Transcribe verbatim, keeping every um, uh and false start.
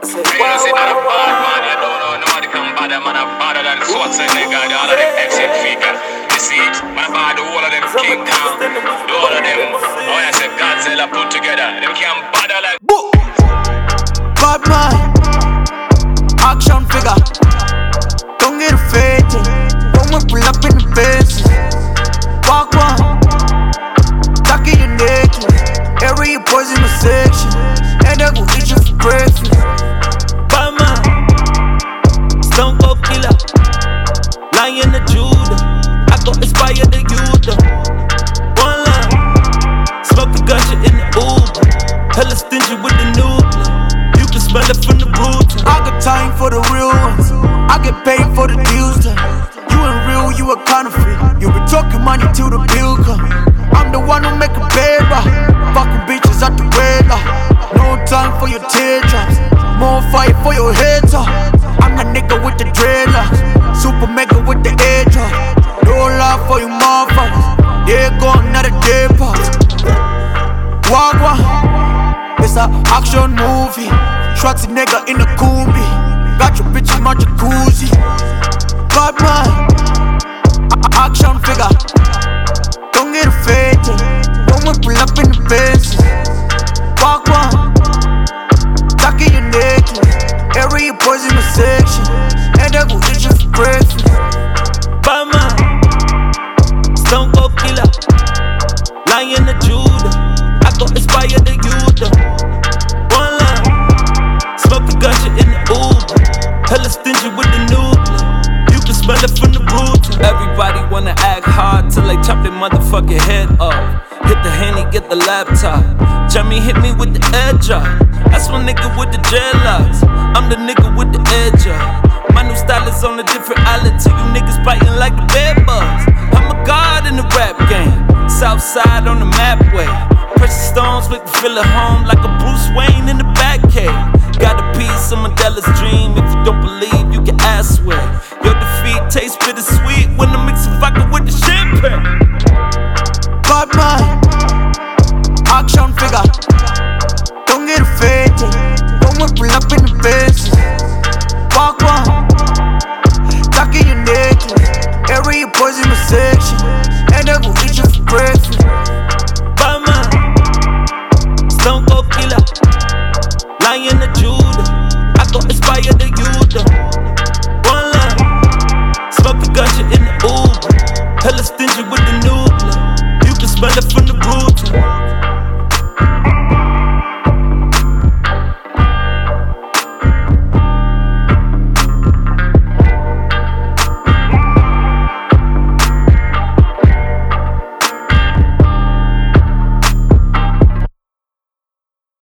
You know, say that a bad man, you don't know nobody can bad a man, a badder than Schwarzenegger, the all of them exit figure. You see it, my bad, the whole of them King Kong, the whole of them, oh yeah, say Godzilla put together, them can't bother like Boo! Bad man, action figure, don't get faded, don't we pull up in the faces. Walk one, talking your necklace, every boys in the section, and they gon' eat you for breakfast. Bad man, Stone Cold Killer, Lion of Judah, I go inspire the youth. One line, smoke a gusher in the Uber, hella stingy with the nuclear, you can smell it from the roots. I got time for the real ones, I get paid for the deals done. You ain't real, you a counterfeit. You be talking money till the bill come. I'm the one who make a paper, fucking bitches at the radar. No time for your teardrops, more fight for your head top. I'm the nigga with the dreadlocks, super mega with the airdrop. No love for you motherfuckers, yeah, go another day pop. Wagwan, it's a action movie. Schwarzenegger in the Kumbi, got your bitch in my jacuzzi. Bad man, action figure, don't get faded, don't we pull up in the faces. Walk one, talking your necklace, every boys in the section, and they gon' eat you for breakfast. Bad man, Stone Cold Killer, Lion of Judah, I go inspire the youth. One line, smoke a gusher in the Uber, hella stingy with the nuclear, you can smell it from the roots. Everybody wanna act hard till they chop their motherfucking head off. Hit the Henny, get the laptop. Jimmy hit me with the edge up. That's my nigga with the dreadlocks. I'm the nigga with the edge up. My new style is on a different island till you niggas biting like the bed bugs. I'm a god in the rap game. Southside on the map way. Precious stones make me feel at home like a Bruce Wayne in the back cave. Got a piece of Mandela's dream. If you don't believe, you can ask where. Your defeat tastes bittersweet when I mix a vodka with the champagne. Bad man, action figure, don't get faded, don't we pull up in the faces. Walk one, talking your necklace, every boys in the section, and they gon' eat you for breakfast. Bad man, Stone Cold Killer, Lion of Judah.